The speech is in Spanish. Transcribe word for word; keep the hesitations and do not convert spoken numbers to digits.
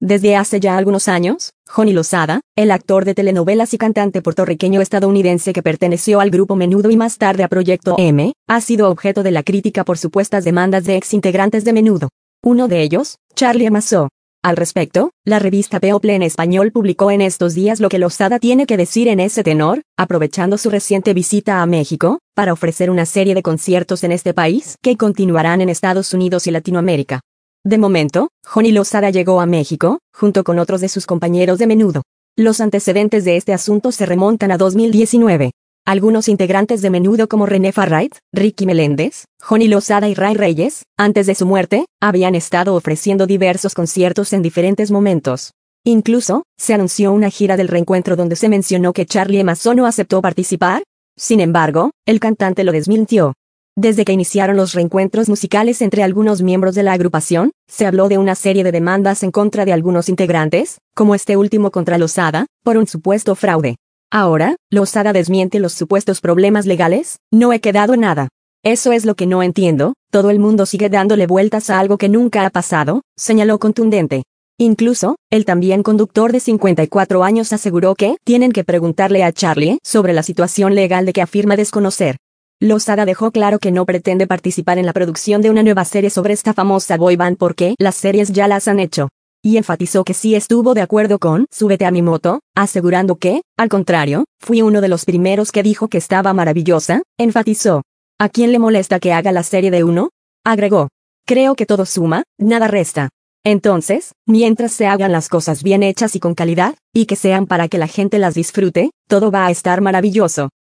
Desde hace ya algunos años, Johnny Lozada, el actor de telenovelas y cantante puertorriqueño-estadounidense que perteneció al grupo Menudo y más tarde a Proyecto M, ha sido objeto de la crítica por supuestas demandas de ex-integrantes de Menudo. Uno de ellos, Charlie Amazó. Al respecto, la revista People en español publicó en estos días lo que Lozada tiene que decir en ese tenor, aprovechando su reciente visita a México, para ofrecer una serie de conciertos en este país que continuarán en Estados Unidos y Latinoamérica. De momento, Johnny Lozada llegó a México, junto con otros de sus compañeros de Menudo. Los antecedentes de este asunto se remontan a dos mil diecinueve. Algunos integrantes de Menudo como René Farrait, Ricky Meléndez, Johnny Lozada y Ray Reyes, antes de su muerte, habían estado ofreciendo diversos conciertos en diferentes momentos. Incluso, se anunció una gira del reencuentro donde se mencionó que Charlie Amazó no aceptó participar. Sin embargo, el cantante lo desmintió. Desde que iniciaron los reencuentros musicales entre algunos miembros de la agrupación, se habló de una serie de demandas en contra de algunos integrantes, como este último contra Lozada, por un supuesto fraude. Ahora, Lozada desmiente los supuestos problemas legales. No he quedado en nada. Eso es lo que no entiendo, todo el mundo sigue dándole vueltas a algo que nunca ha pasado, señaló contundente. Incluso, el también conductor de cincuenta y cuatro años aseguró que tienen que preguntarle a Charlie sobre la situación legal de que afirma desconocer. Lozada dejó claro que no pretende participar en la producción de una nueva serie sobre esta famosa boy band porque las series ya las han hecho. Y enfatizó que sí estuvo de acuerdo con Súbete a mi moto, asegurando que, al contrario, fui uno de los primeros que dijo que estaba maravillosa, enfatizó. ¿A quién le molesta que haga la serie de uno? Agregó. Creo que todo suma, nada resta. Entonces, mientras se hagan las cosas bien hechas y con calidad, y que sean para que la gente las disfrute, todo va a estar maravilloso.